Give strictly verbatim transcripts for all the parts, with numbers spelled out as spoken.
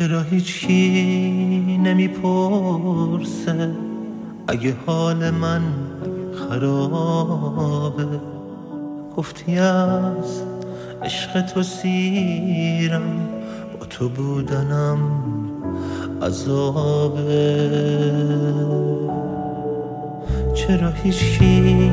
چرا هیچکی نمیپرسه اگه حال من خرابه؟ گفتی از عشق تو سیرم، با تو بودنم عذابه. چرا هیچکی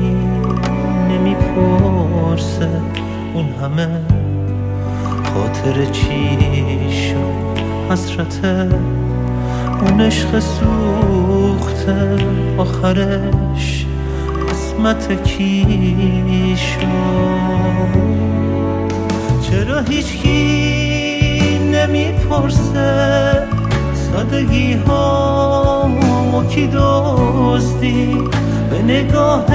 نمیپرسه اون همه خاطر چی شد؟ حسرت اون عشق سوخته آخرش قسمت کی شد؟ چرا هیچکی نمیپرسه سادگی ها کی دزدی؟ به نگاه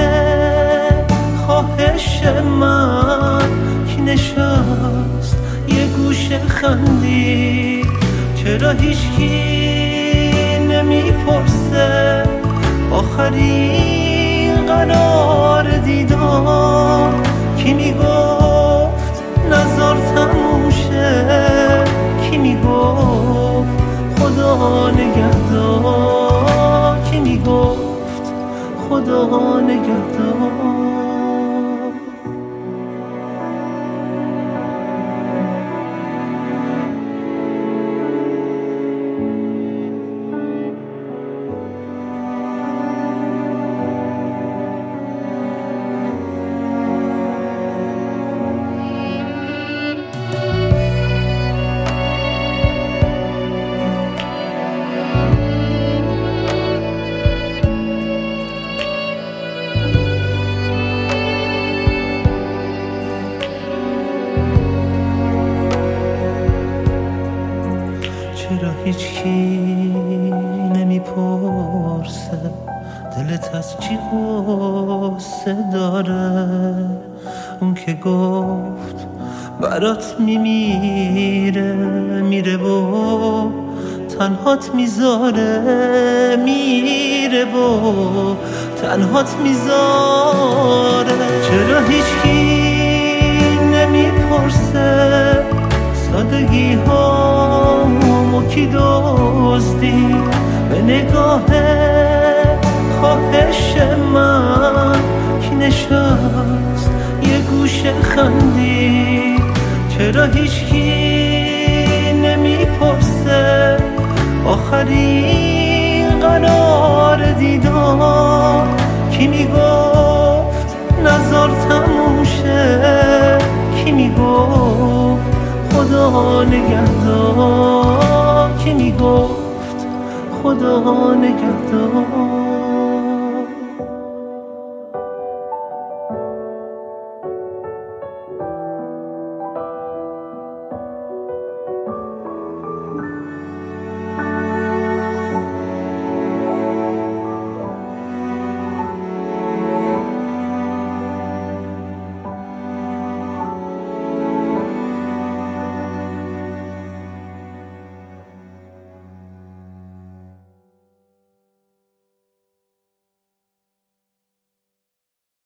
خواهش من کی نشست یه گوشه خندی؟ چرا هیچکی نمیپرسه آخرین قرار دیدار کی میگفت نظر تموم شه؟ کی میگفت خدا نگهدار؟ کی میگفت خدا نگهدار؟ چرا هیچکی نمیپرسه دلت از چی غصه داره؟ اون که گفت برات میمیره میره و تنهات میذاره، میره و تنهات میذاره. چرا هیچکی نمیپرسه سادگی ها کی دزدی؟ به نگاه خواهش من کی نشست یه گوشه خندی؟ چرا هیچکی نمیپرسه آخرین قرار دیدار کی میگفت نظر تموم شه؟ کی میگفت خدا نگهدار؟ کی میگفت خدا نگهدار؟